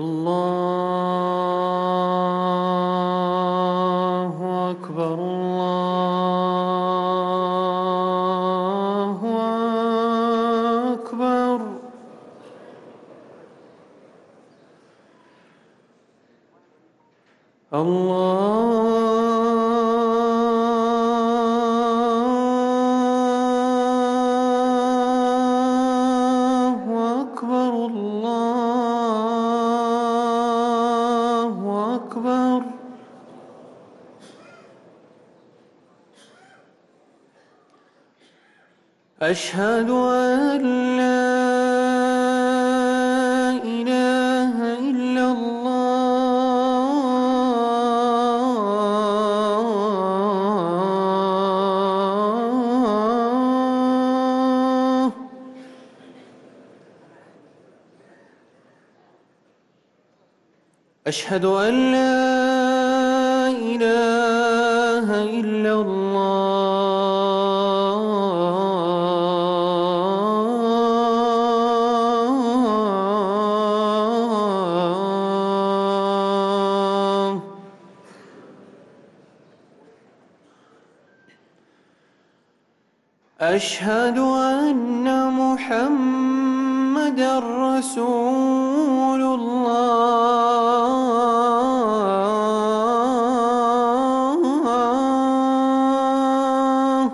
الله أكبر الله أكبر. الله أكبر الله أكبر. أشهد أن لا إله إلا الله. أشهد أن لا إله إلا الله. أشهد أن محمدًا رسول الله.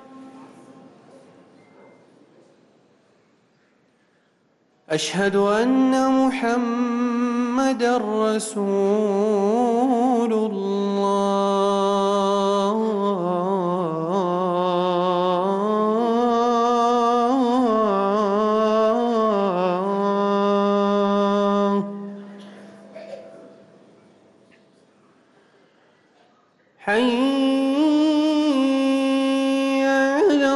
أشهد أن محمدًا رسول الله. حي على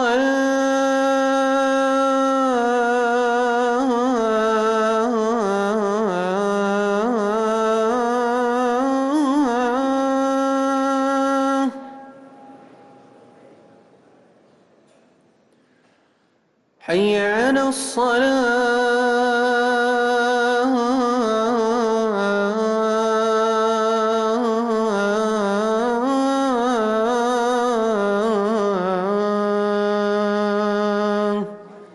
الصلاة. حي على الصلاة.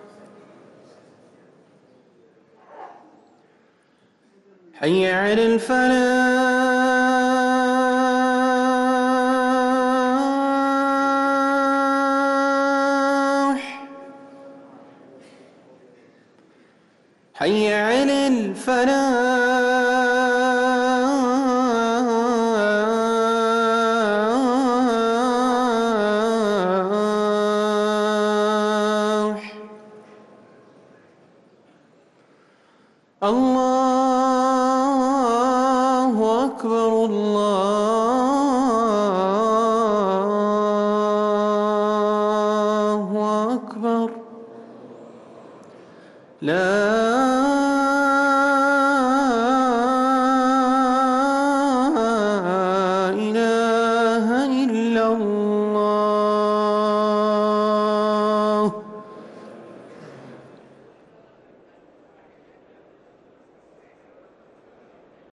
حي على الفلاح. حي على الفلاح. الله أكبر الله